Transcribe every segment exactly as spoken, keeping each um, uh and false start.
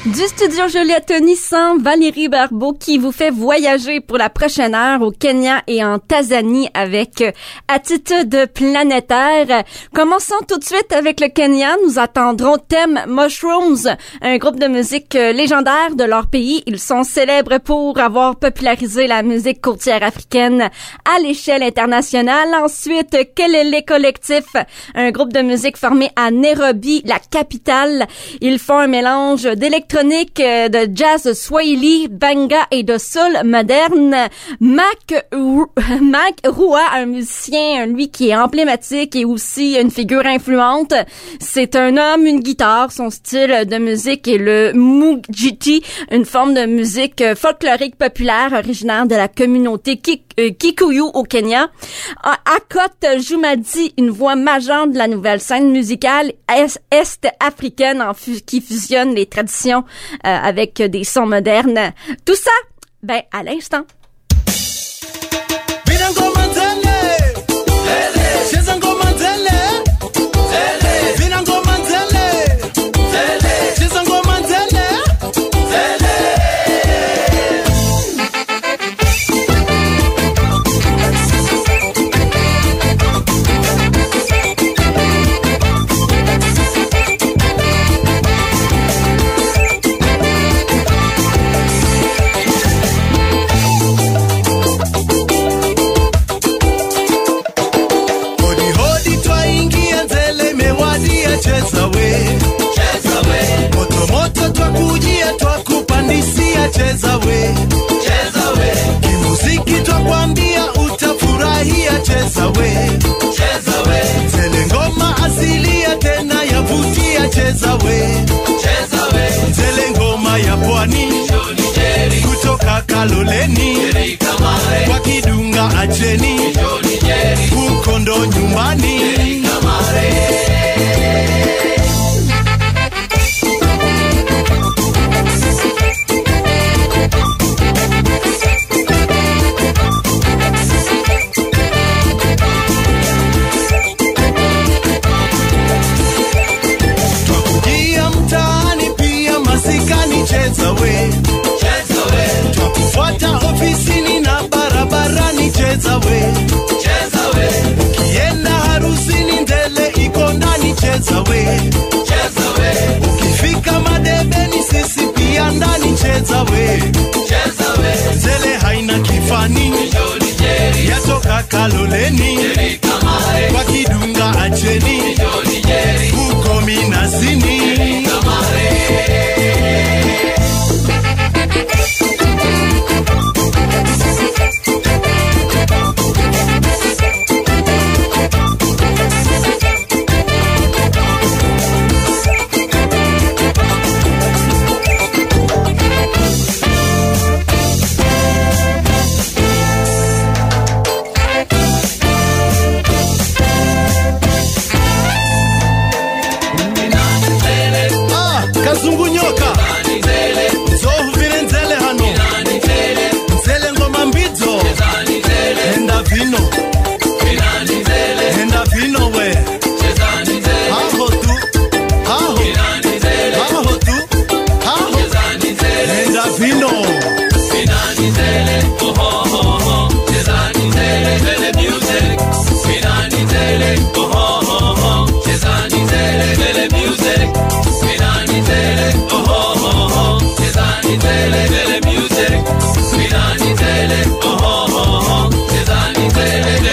Du studio Joliette Nissan, Valérie Barbeau qui vous fait voyager pour la prochaine heure au Kenya et en Tanzanie avec Attitude planétaire. Commençons tout de suite avec le Kenya. Nous attendrons Them Mushrooms, un groupe de musique légendaire de leur pays. Ils sont célèbres pour avoir popularisé la musique côtière africaine à l'échelle internationale. Ensuite, Kelele Collectif, un groupe de musique formé à Nairobi, la capitale. Ils font un mélange d'électronique, de jazz swahili, banga et de soul moderne. Mac, Mac Rua, un musicien, lui qui est emblématique et aussi une figure influente. C'est un homme, une guitare. Son style de musique est le mujiti, une forme de musique folklorique populaire originaire de la communauté Kikuyu au Kenya. Akot Jumadi, une voix majeure de la nouvelle scène musicale est-africaine en fu- qui fusionne les traditions euh, avec des sons modernes. Tout ça, ben, à l'instant. Cheza we, cheza we, kimuziki twakwambia utafurahia. Cheza we, cheza we, zile ngoma asilia tena yavutia. Cheza we, cheza we, zile ngoma ya pwani kutoka Kaloleni kwa Kidunga Acheni huko ndo nyumbani. Cheza we, cheza we, twakufuata ofisini na barabarani. Cheza we, cheza we, ukienda harusini ndele iko ndani. Cheza we, cheza we, ukifika madebeni sisi pia ndani. Cheza we, cheza we, zele haina kifani yatoka Kaloleni kwa Kidunga Acheni huko Minazini. Tele, oh oh oh, chezani tele.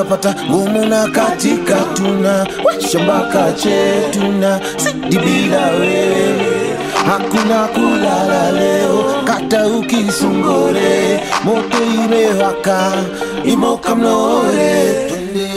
unapata ngumu na katika tuna shambaka chetuna sidi bila wewe hakuna kulala leo kata ukisungore moto imewaka imoka mnore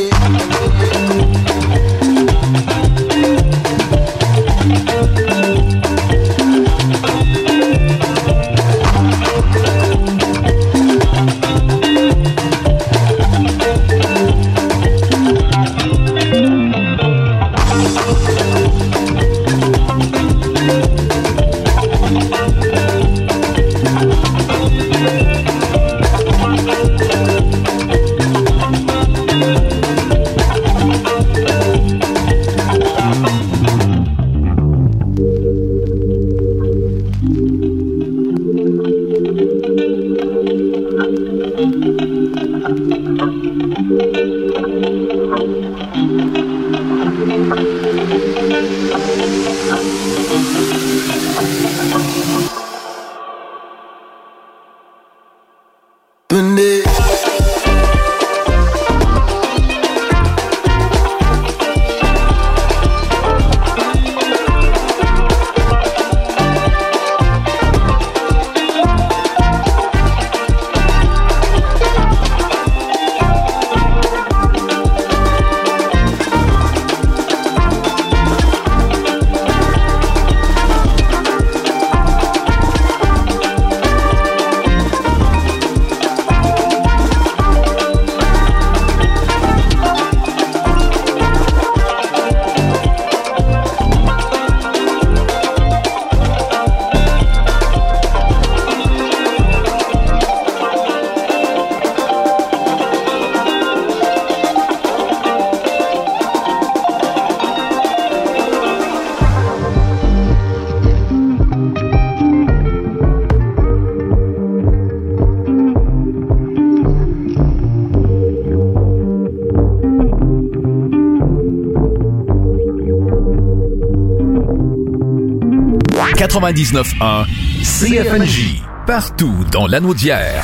quatre-vingt-dix-neuf un C F N J, partout dans l'Anaudière.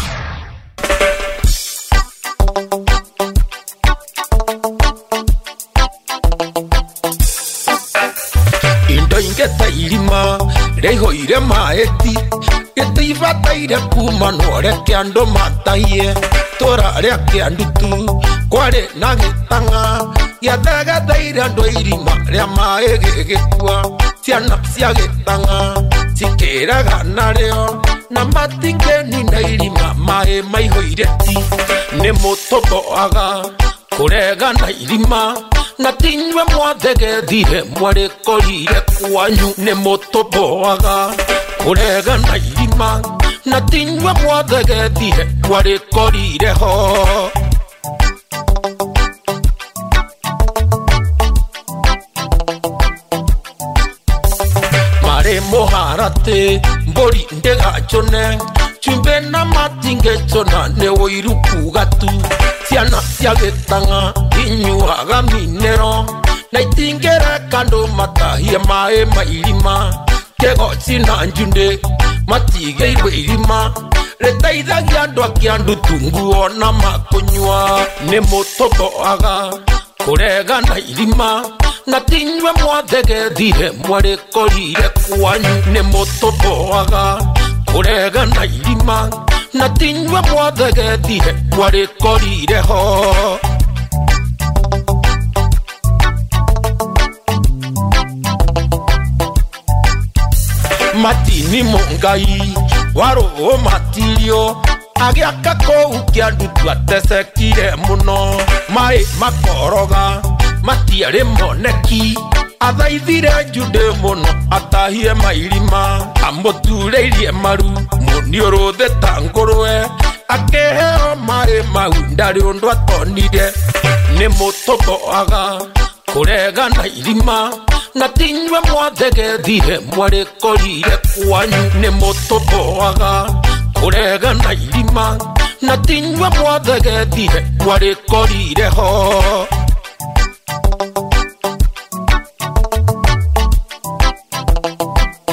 Indoingeta ilima, reho ire maeti, etivata ire kumano reke ando mataie, tora reke andutu, kware nagetanga, yadaga daire ando irima, rea maege gekua. Tiana siagetanga tikera ganareo na matingeni na irima mae mai hoireti ne motobo aga kurega na irima na tinywe mwathege dire mware korire kwanyu ne motobo aga kurega na irima na tinywe mwathege dire mware korire ho moharate mbori ndega chone chumbe na matinge chona ne oiruku gatu tiana siagetanga inyuaga minero na itingera kando matahia mae mailima kego sina njunde matige irima retaithagia andu akiandu tunguo na makonywa ne motobo aga kurega na irima na tinywe mwathege dire mware korire kwanyu ne motobo aga kurega na irima na tinywe mwathege dire mware korire ho matini mongai waro matirio agiaka ko ukiandu twatesekire muno mai makoroga matiare moneki athaithire jude muno atahie mairima amotureirie maru muniorothe tangurwe akeheo mai mau ndari undu atonire ni mutobo aga kurega na irima na tinywe mwathege dire mware korire kwanyu ni mutobo aga kurega na irima na tinywe mwathege dire mware korire ho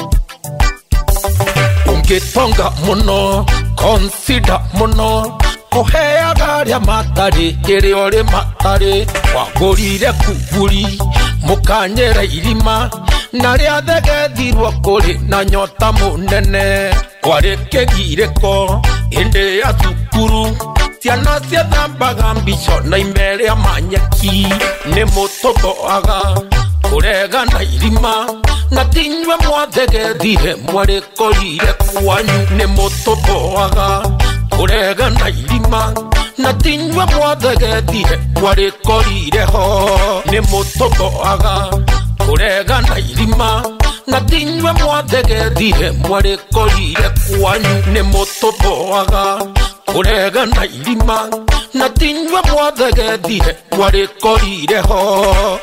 ungetonga muno consider muno akuheaga ria matari kiri ori matari wagurire kuburi mukanyera irima na ria thegethirwo kuri na nyota munene kwari kigireko inde ya thukuru ciana cia thambaga mbico na imere ya manyeki ni mutoboaga kurega na irima na tinywe mwathegethire mwari korire kwanyu ni mutoboaga kurega na irima na tinywe mwathegethire mwari korire ho ni mutoboaga kurega na irima na tinywe mwathegethire mwari korire kwanyu ni mutoboaga kurega na irima na tinywe mwathegethire mwari korire ho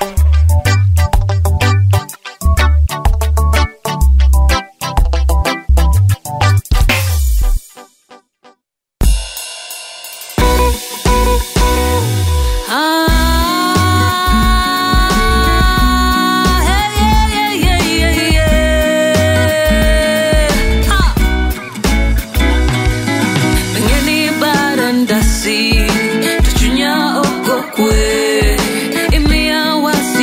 Tuchunya okokwe, imea wasi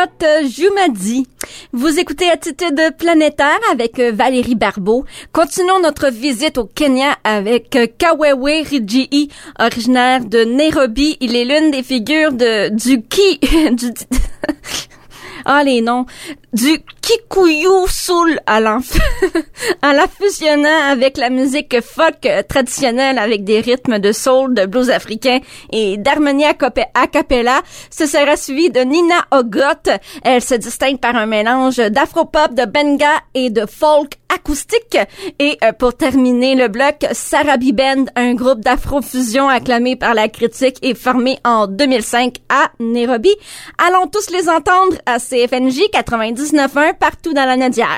Ogot Jumadi. Vous écoutez Attitude planétaire avec Valérie Barbeau. Continuons notre visite au Kenya avec Kawewe Rijii, originaire de Nairobi. Il est l'une des figures de du ki du ah les noms du Kikuyu Soul à l'enf en la fusionnant avec la musique folk traditionnelle avec des rythmes de soul, de blues africain et d'harmonie a cappella. Ce sera suivi de Nina Ogot. Elle se distingue par un mélange d'afropop, de benga et de folk acoustique. Et euh, pour terminer le bloc, Sarabi Band, un groupe d'afrofusion acclamé par la critique et formé en deux mille cinq à Nairobi. Allons tous les entendre à C F N J quatre-vingt-dix-neuf point un partout dans la Nadière.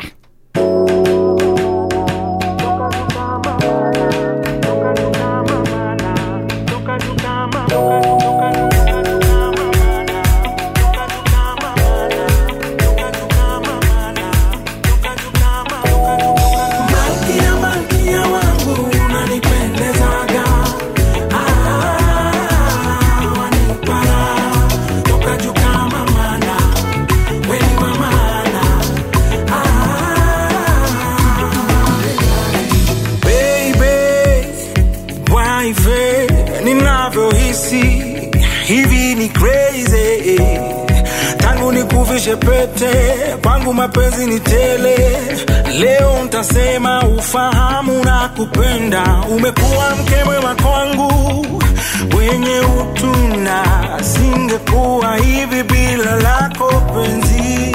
Hivi ni crazy, tangu nikuvishe pete, kwangu mapenzi ni tele. Leo ntasema ufahamu na kupenda, umekuwa mke mwema kwangu, wenye utuna, singekuwa hivi bila lako penzi.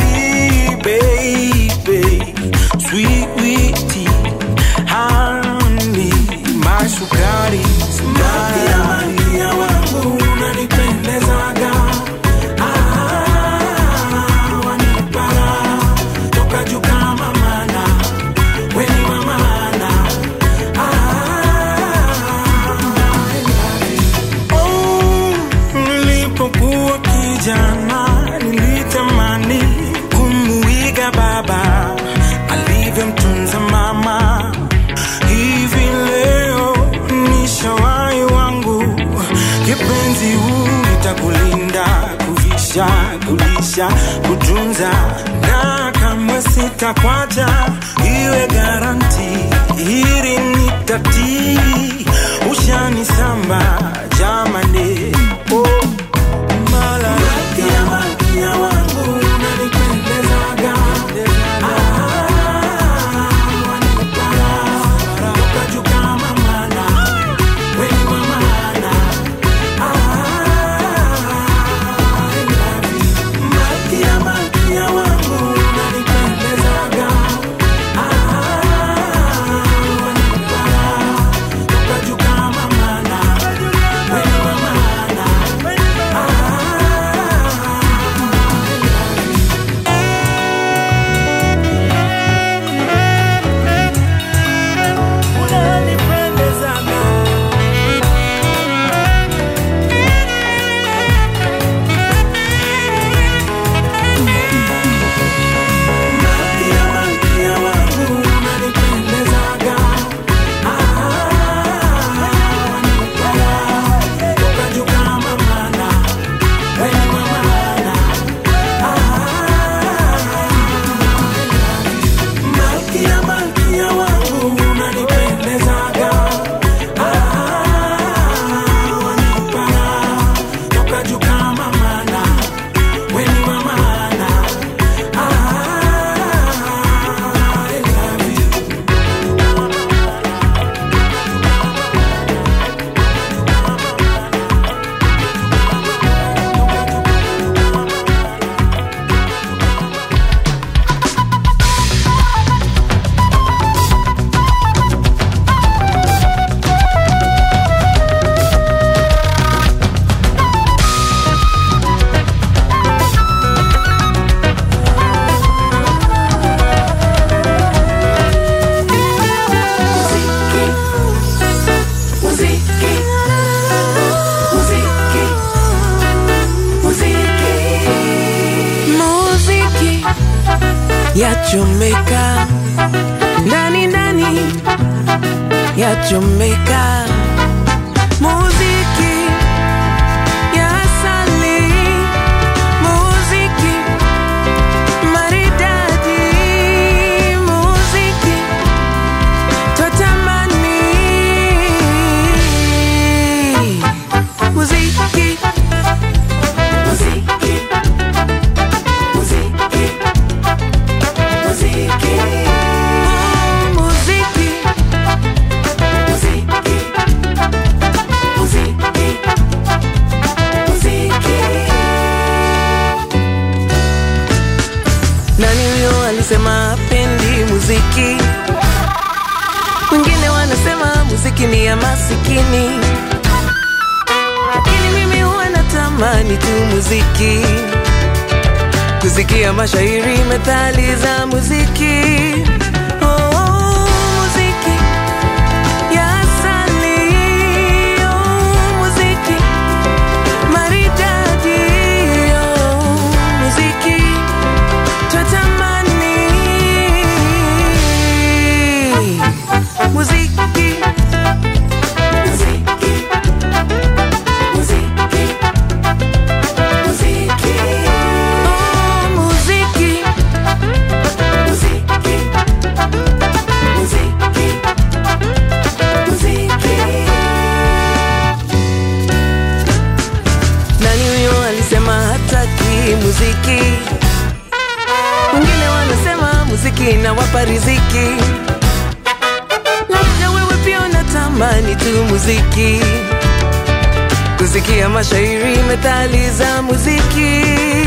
Baby, sweetie, honey, mashukari, sukari wangu unanipendezaga. Ah, wanipara toka juu kama mana, weni mamana. Ah, oh, nilipokuwa kijana nilitamani kumuiga baba alivyomtunza mama. Hivi leo nishawahi wangu, kipenzi huu nitakulinda, kuvisha, kulisha, kutunza, na kamwe sitakuacha, iwe garanti, hili nitatii, ushanisamba jamani. Oh, malkia, malkia wangu unanipendezaga. ya Jamaica, ndani ndani ya Jamaica, muziki ya asili, muziki wanasema muziki ni ya masikini, lakini mimi huwa natamani tu muziki, kusikia mashairi methali za muziki. Muziki, wengine wanasema muziki na wapa riziki, labda wewe pia unatamani tu muziki, kusikia mashairi methali za muziki.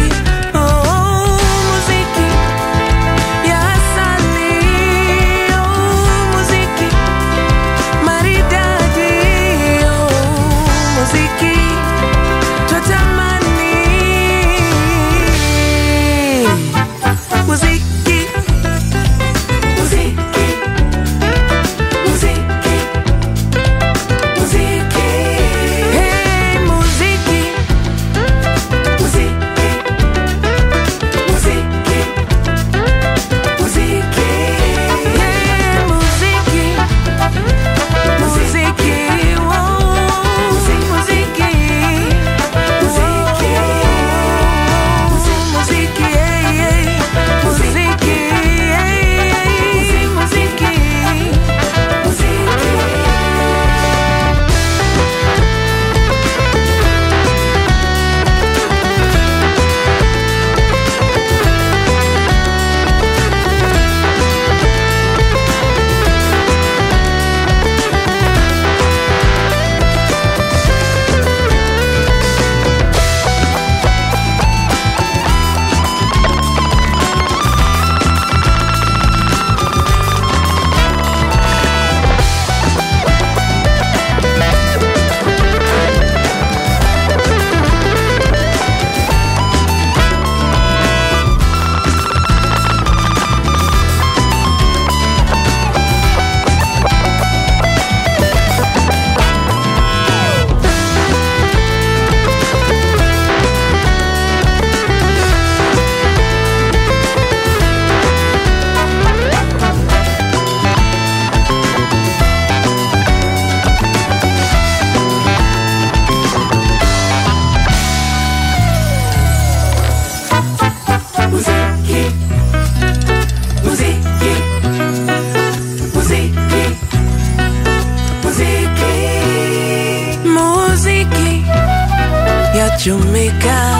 Jamaica,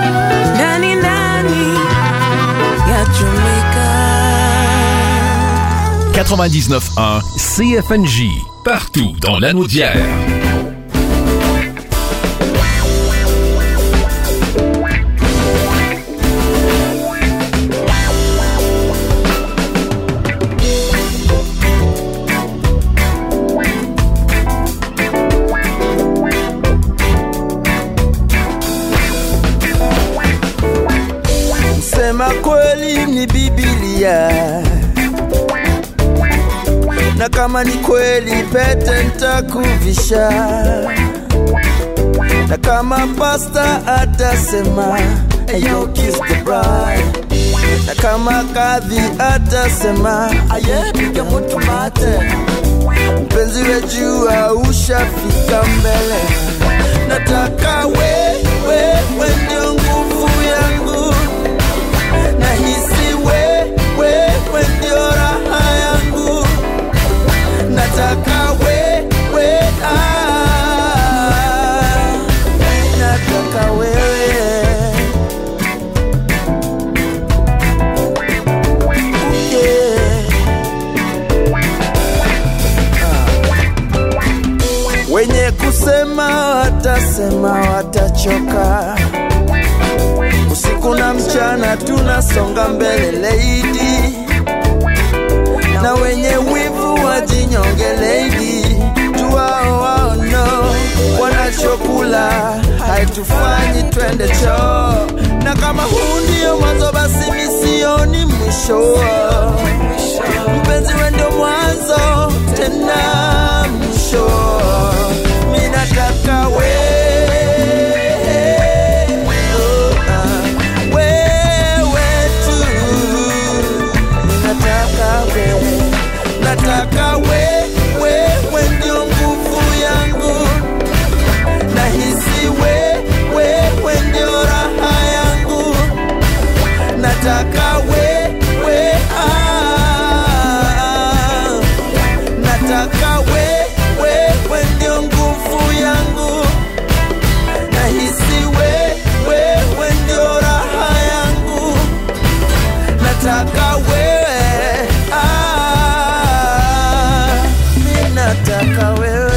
nani nani ya Jamaica. quatre-vingt-dix-neuf un C F N J, partout dans la Naudière. Sema kweli ni Biblia, na kama ni kweli pete nitakuvisha, na kama pasta atasema ayo kiss the bride, na kama kadhi atasema aye piga mtu mate, mpenzi wejua ushafika mbele, nataka we we we ndio nguvu yangu, nahisi we we we ndio raha yangu, nataka we we ah, nataka wewe yeah. ah. Wenye kusema watasema watachoka, usiku na mchana tunasonga mbele lady, na wenye wivu wajinyonge lady. hatufanyi twende choo. Na kama huu ndio mwanzo basi misioni mwisho. Mpenzi wewe ndio mwanzo tena mwisho. Mimi nataka wewe nataka we, we, we ndio nguvu yangu. Nahisi we, we, we ndio raha yangu. Nataka we, we, ah. Nataka we, we, we ndio nguvu yangu. Nahisi we, we, we ndio raha yangu. Nataka we, nataka wewe.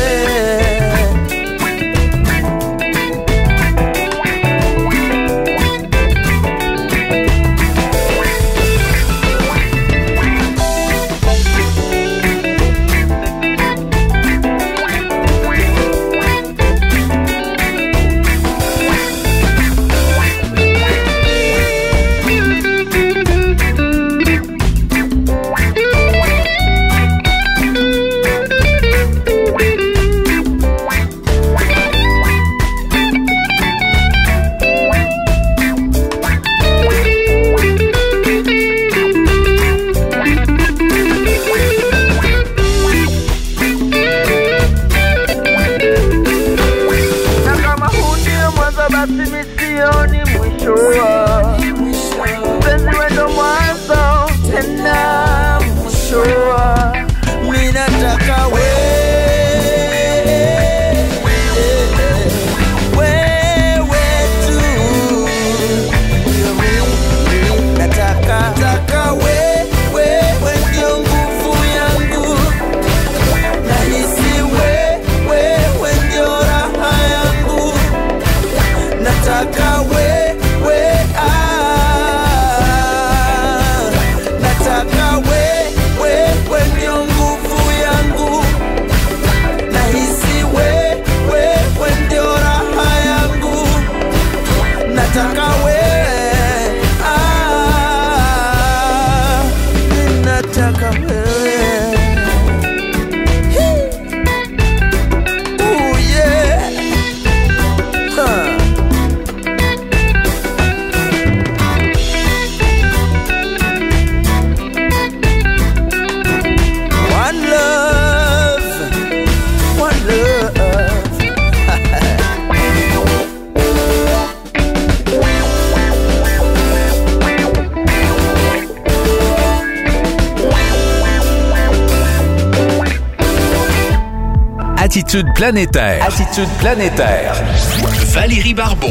Attitude planétaire. Attitude planétaire. Valérie Barbeau.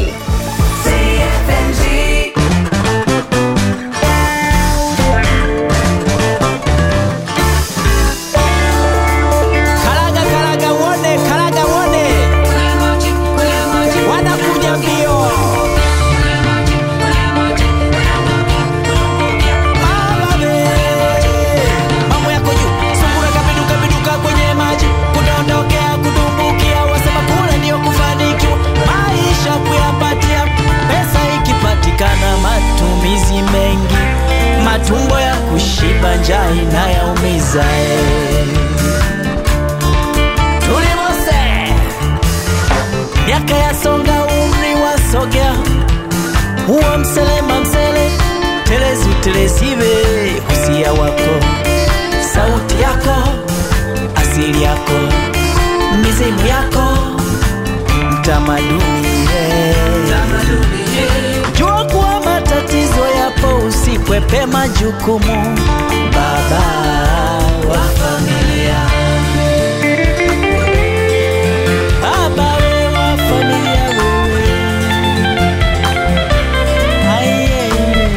C F N J. Kalaga kalaga wone, kalaga wone. Wanakuja mbio. Mambo yako juu. Sungura kabiduka biduka kwenye maji. Kudondokea kudumbukia, wasema kula ndio kufanikiwa. Maisha kuyapatia, pesa ikipatikana matumizi mengi. Matumbo ya kushiba njaa inayaumiza. Tulimose miaka ya songa, umri wa sogea. Huwa mselema msele, telezu telezive. Usia wako, sauti yako, asili yako, mizimu yako, mtamaduni. Jua kuwa matatizo yapo, usikwepe majukumu. Baba wa familia, baba wa familia wewe. Aye.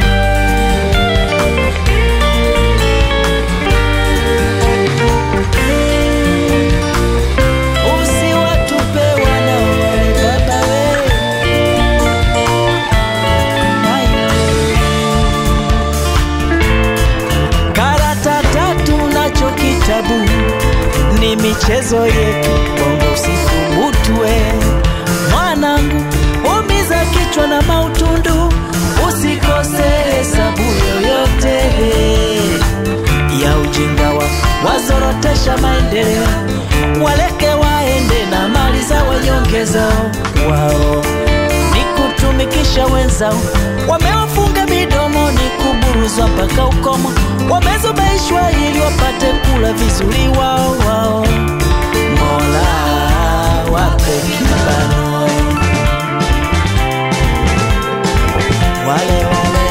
Usiwatupe wana wale baba wewe. Aye. Karata tatu nacho kitabu ni michezo yetu, bongo usitubutwe mwanangu. Umi kichwa na mautundu, usikose hesabu yoyote ya ujinga wa wazorotesha maendeleo. Waleke waende na mali za wanyongezo wao, ni kutumikisha wenzao. Wamewafunga midomo, ni kuburuzwa mpaka ukomo. Wamezubaishwa ili wapate kula vizuri wao wao. Mola wape kibano wale wale.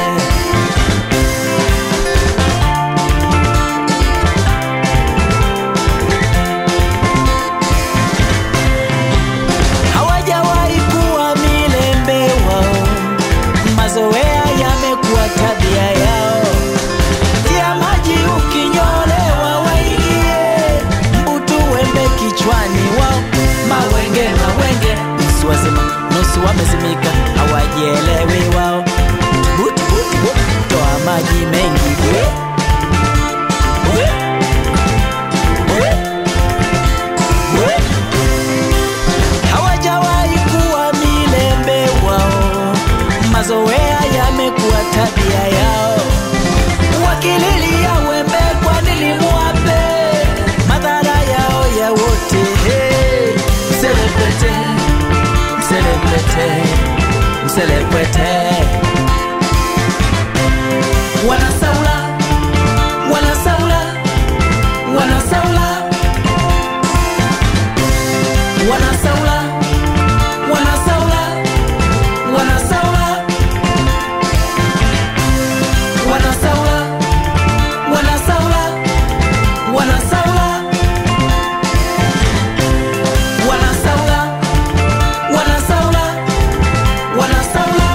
Hawajawahi kuwa milembe wao, mazoea yamekuwa tabia yao. Tia maji ukinyolewa waingie, mbutu wembe kichwani wao. Mawenge mawenge, nusu wazima nusu wamezimika, hawajielewi wao. But, but, but, toa maji mengi we, we, we, we. Hawajawahi kuwa milembe wao, mazoea yamekuwa tabia yao. Wakililia wembe kwa nilimuape, madhara yao ya wote. Hey, mselebrete, mselebrete, mselebrete. Wanasaula, wanasaula, wanasaula, wanasaula, wanasaula, wanasaula, wanasaula, wanasaula, wanasaula, wanasaula, wanasaula, wanasaula.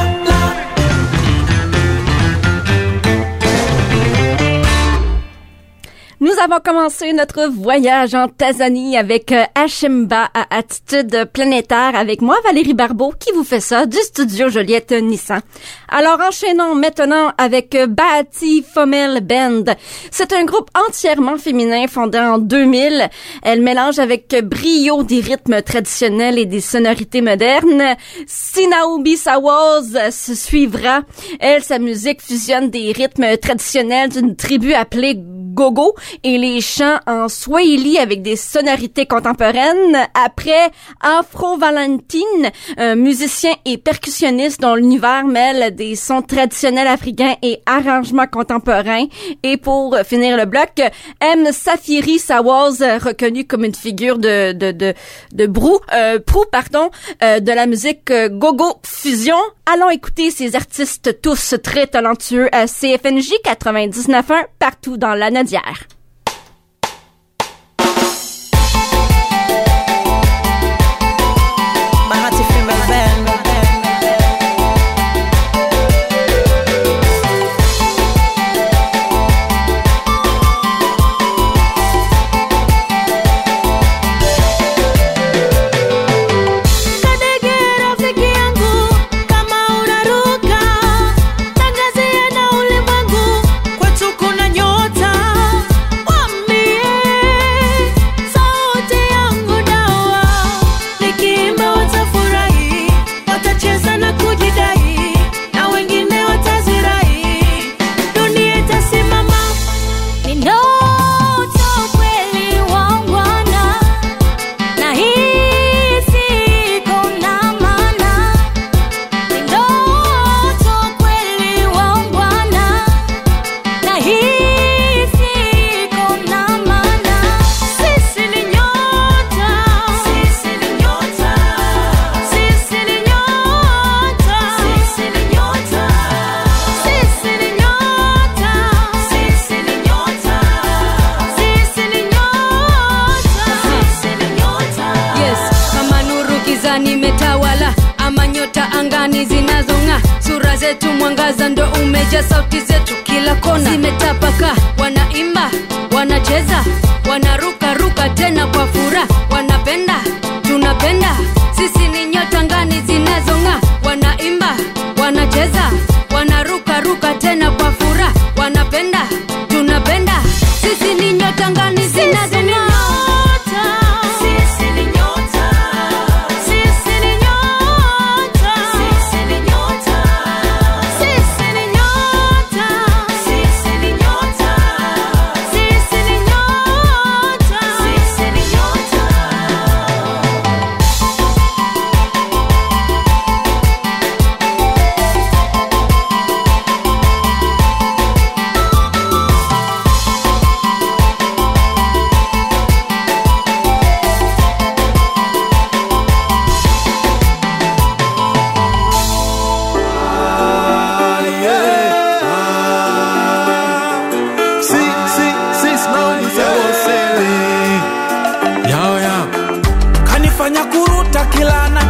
Nous avons commencé notre voyage en Tanzanie avec euh, Ashimba à Attitude Planétaire avec moi, Valérie Barbeau, qui vous fait ça du studio Joliette Nissan. Alors, enchaînons maintenant avec euh, Bahati Female Band. C'est un groupe entièrement féminin fondé en deux mille. Elle mélange avec brio des rythmes traditionnels et des sonorités modernes. Sinaobi Sawaz se suivra. Elle, sa musique fusionne des rythmes traditionnels d'une tribu appelée Gogo et les chants en swahili avec des sonorités contemporaines. Après, Afro Valentine, un musicien et percussionniste dont l'univers mêle des sons traditionnels africains et arrangements contemporains. Et pour finir le bloc, M. Safiri Sawaz, reconnu comme une figure de de de de brou, euh, prou, pardon, euh, de la musique euh, Gogo Fusion. Allons écouter ces artistes tous très talentueux à C F N J quatre-vingt-dix-neuf point un partout dans la Nodière. Bahati Female Band. zetu mwangaza ndo umeja, sauti zetu kila kona zimetapaka, wanaimba, wanacheza, wanaruka ruka tena kwa furaha, wanapenda, tunapenda, sisi ni nyota ngani zinazong'aa, wanaimba, wanacheza, wanaruka ruka tena kwa furaha, wanapenda, tunapenda, sisi ni nyota ngani zinazong'aa. Sisi ni nyota, sisi ni nyota, sisi ni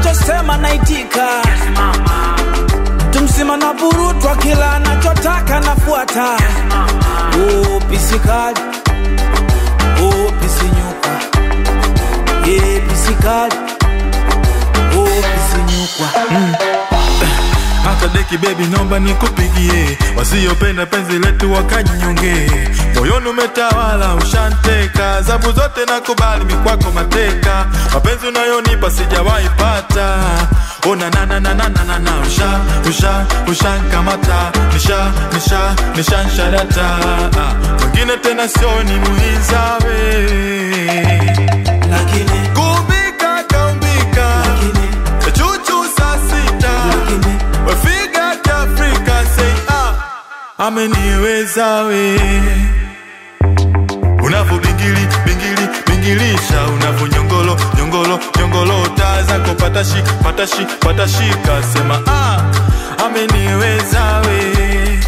anachosema naitika. Yes mama. Tumsima na burutwa kila anachotaka nafuata. Yes mama. Oh pisikali, oh pisinyuka, yeah pisikali, oh pisinyuka. Mm. Hata deki baby nomba nikupigie, wasiopenda penzi letu wakanyonge. Moyoni umetawala ushanteka, zabu zote nakubali mikwako mateka. Mapenzi unayonipa sijawahi pata. Oh na na na na na na na usha usha ushankamata, nisha nisha nishanshadata. Mwingine tena sio ni muhizawe, lakini kumbika kaumbika, lakini chuchu sasita, lakini wafiga Afrika say ah ameniweza we. Unavu bingili bingili bingilisha, unavu nyongolo nyongolo nyongolo, taza ko patashi patashi patashika, sema ah ameniweza we.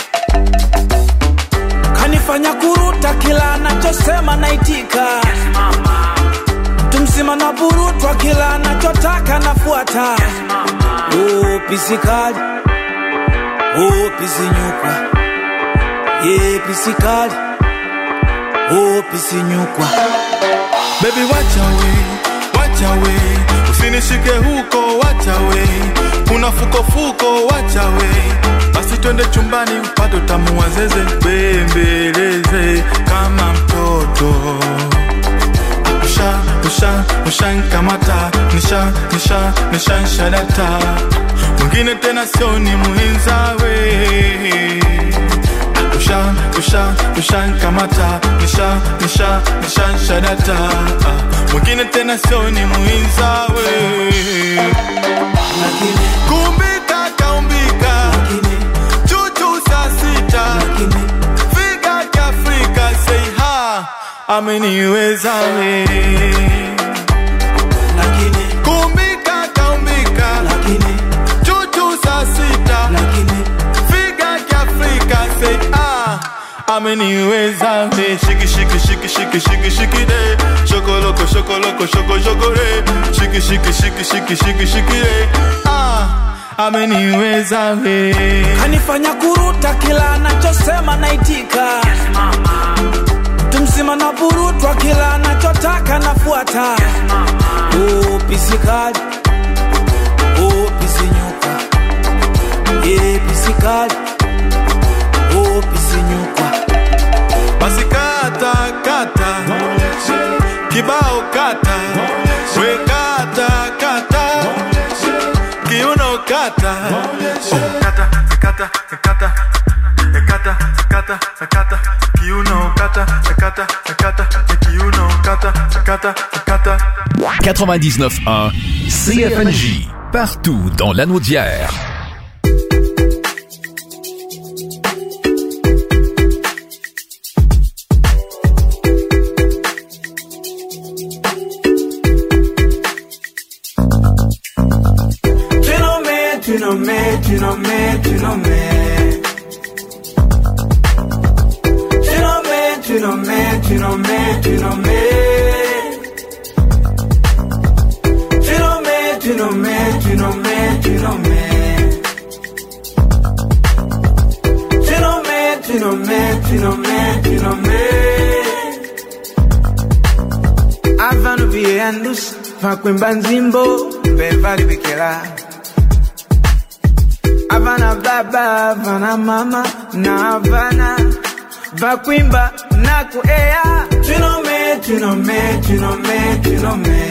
Kanifanya kuruta kila anachosema naitika. Yes mama. Tumsima na burutwa kila anachotaka nafuata. Yes mama. Oh pisikali, oh pisinyukwa, yeah pisikali, oh pisinyukwa. Baby wacha we, wacha we, usinishike huko wacha we, kuna fuko fuko wacha we. Basi twende chumbani upate utamu wa zeze, bembeleze kama mtoto. Usha, usha, ushankamata, nisha, nisha, nishanshadata. Mwingine tena sio ni muhinzawe. Usha, usha, ushankamata, nisha, nisha, nishanshadata. Mwingine tena sio ni muhinzawe. Lakini kumbika kaumbika, lakini chuchu sasita, lakini figa Afrika say ha ameniweza we. Lakini kumbika kaumbika, lakini chuchu sasita, lakini figa Afrika say ah ameniweza we. Shiki shiki shiki shiki shiki shiki de, shokoloko shokoloko shoko shokore, shiki shiki shiki shiki shiki shiki de ah ameniweza we. Kanifanya kuruta kila anachosema naitika. Yes mama. Tumsima na burutwa kila anachotaka nafuata. Yes mama. Oh pisikali, oh pisinyuka, yeah pisikali, oh pisinyuka. Basi kata kata kibao kata, we kata kata kiuno kata, oh kata kata kata kata kata kata kiuno kata kata kata kiuno kata kata kata. quatre-vingt-dix-neuf un C F N J, partout dans l'Anaudière. Tu know me, tu know me, tu know me. Tu know me, tu know me, tu know me, tu know me. Tu know me, tu know me, tu know me, tu know me. Tu know me, tu know me, tu know me, tu know me. Avano viandus, fakwimba nzimbo, bevali bikela. Havana baba, Havana mama, na Havana Bakwimba, na kuea. Tu know me, tu know me, tu know me, tu know me.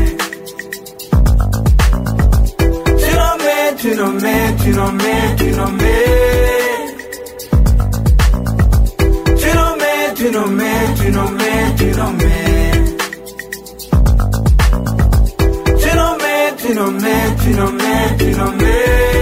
Tu know me, tu know me, tu know me, tu know me. Tu know me, tu know me, tu know me, tu know me. Tu know me, tu know me, tu know me, tu know me.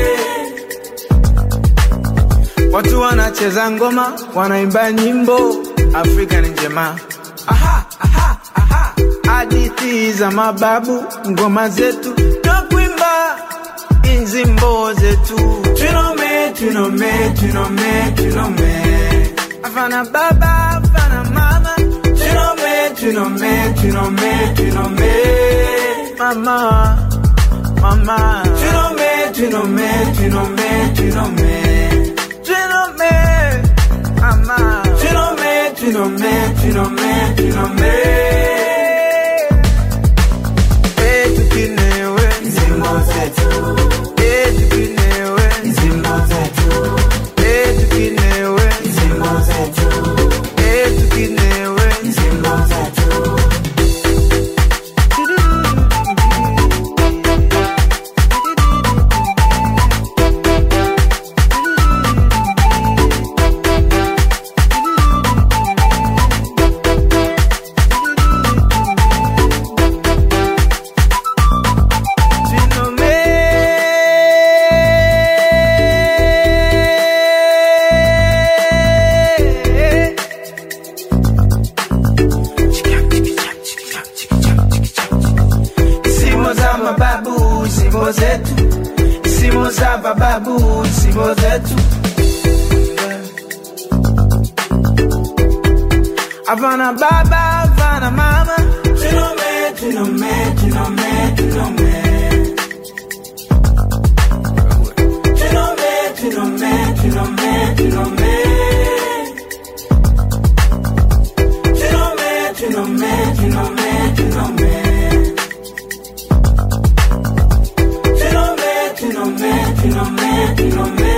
Watu wanacheza ngoma, wanaimba nyimbo, Afrika ni njema. Aha, aha, aha. Hadithi za mababu, ngoma zetu, tukuimba inzimbo zetu. Tu know me, tu know me, tu know me, tu know me. Havana baba, Havana mama. Tu know me, tu know me, tu know me, tu know me. Mama, mama. Tu non me, tu non me, tu non me, tu non me. Tu non me, mama. Tu non me, tu non me, tu non me, tu non me. Eh, tu kinewe, nzimbo zetu. Eh, tu kinewe, nzimbo zetu. Eh, tu kinewe, nzimbo zetu. Eh, tu kinewe, nzimbo zetu. Babu, simo zetu. Havana baba, Havana mama. Tu non me, tu non me, tu non me, tu non me. Tu non me, tu non me, tu non me, tu non me. Tu non me, tu non me, tu non me, tu non me. Tu non me, tu non me, tu non me.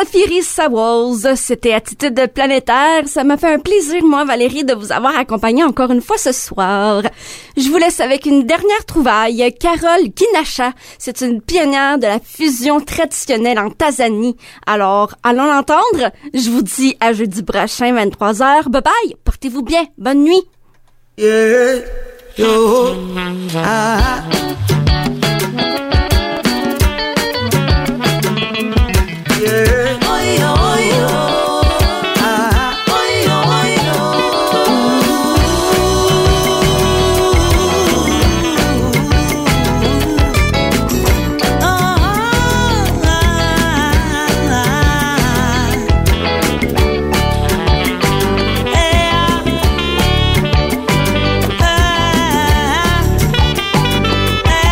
Rafiri Sawolz, c'était Attitude planétaire. Ça m'a fait un plaisir, moi, Valérie, de vous avoir accompagné encore une fois ce soir. Je vous laisse avec une dernière trouvaille. Carole Kinasha, c'est une pionnière de la fusion traditionnelle en Tanzanie. Alors, allons l'entendre. Je vous dis à jeudi prochain, vingt-trois heures. Bye bye, portez-vous bien, bonne nuit. Yeah, yo, ah. Yeah. Oyo, oyo. Ah. Oyo, oyo. Oh, ah, ah, ah.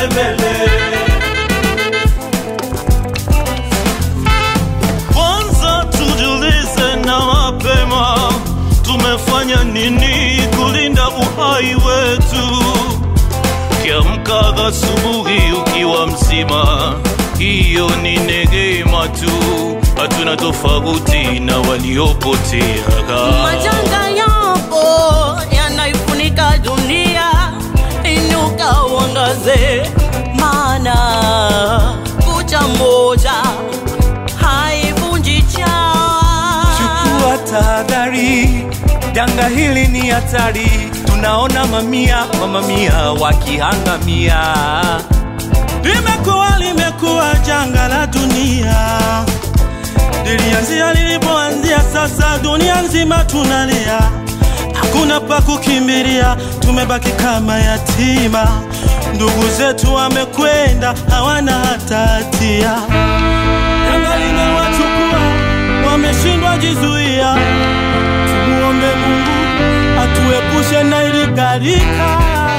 yaende mbele. Kwanza tujiulize na mapema, tumefanya nini kulinda uhai wetu? Ukiamka asubuhi ukiwa mzima, hiyo ni neema tu, hatuna tofauti na waliopotea. Majanga yapo yanaifunika dunia, inuka uangaze, maana kucha moja haivunji chawa. Chukua tahadhari, janga hili ni hatari, tunaona mamia mamamia wakihangamia. Limekuwa limekuwa janga la dunia, lilianzia lilipoanzia, sasa dunia nzima tunalia. Hakuna pa kukimbilia, tumebaki kama yatima. Ndugu zetu wamekwenda, hawana hata hatia. Janga limewachukua, wameshindwa jizuia. Tumuombe Mungu atuepushe na hili gharika.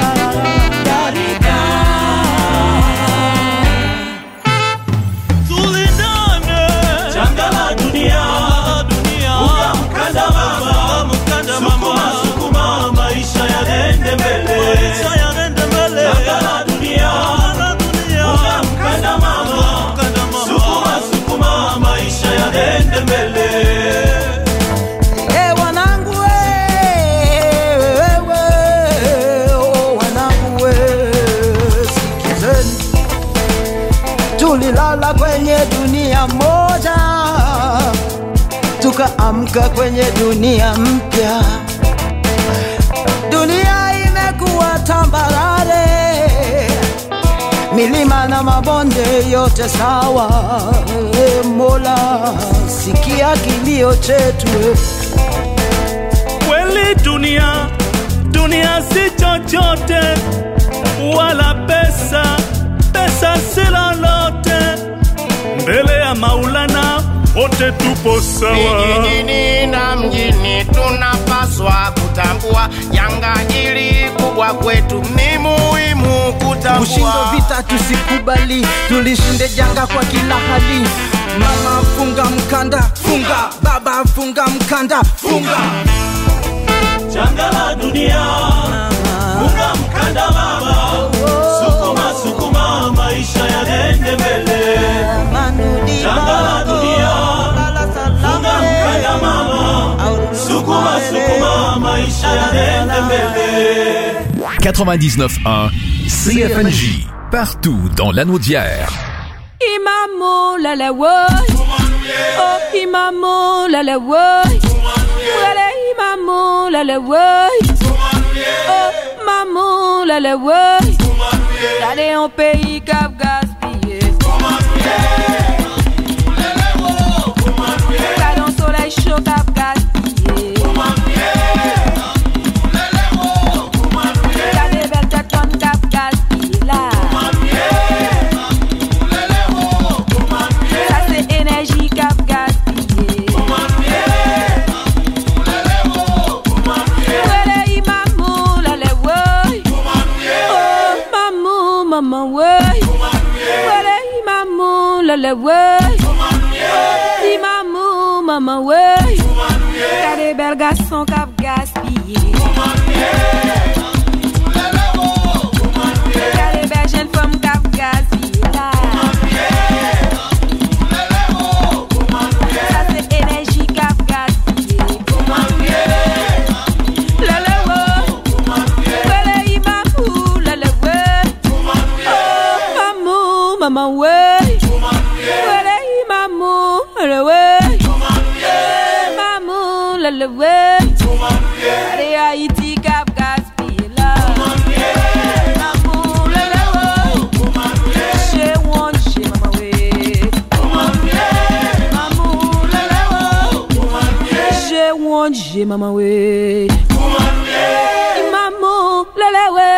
Tulilala kwenye dunia moja, tukaamka kwenye dunia mpya. Dunia imekuwa tambarare, milima na mabonde yote sawa. E Mola, sikia kilio chetu. Kweli dunia, dunia si chochote, wala pesa, pesa si lolote. Mbele ya Maulana wote tupo sawa. Vijijini na mjini tunapaswa kutambua, janga hili kubwa kwetu ni muhimu kutambua. Kushinda vita tusikubali, tulishinde janga kwa kila hali. Mama funga mkanda, funga. Baba funga mkanda, funga. Janga la dunia, funga mkanda baba. Sukuma sukuma maisha yaende mbele. Janga la dunia, funga mkanda mama. Sukuma sukuma maisha yaende mbele. quatre-vingt-dix-neuf un C F N J, partout dans l'Anaudière. Imamo la la woy, oh imamo la la woy, wale imamo la la woy, oh maman la la woy, d'aller en pays cap gaspillé. Pas dans soleil chaud cap gaspillé. T'as des belles têtes comme cap gaspillé là. Ça c'est énergie cap gaspillé. Wele imamo la la woy, oh maman maman woy. Wele imamo la la woy, oh imamo maman woy. T'as des belles garçons cap gaspillé. T'as des belles jeunes femmes cap gaspillé là. Ça c'est énergie cap gaspillé. La la woy, wele imamo la la woy, oh maman maman woy. Wele imamo la la woy, eh maman la la woy. Allez Haïti cap gaspillé là. Maman la la woy, she want she mama way. Maman la la woy, she want she mama way. Maman la la woy.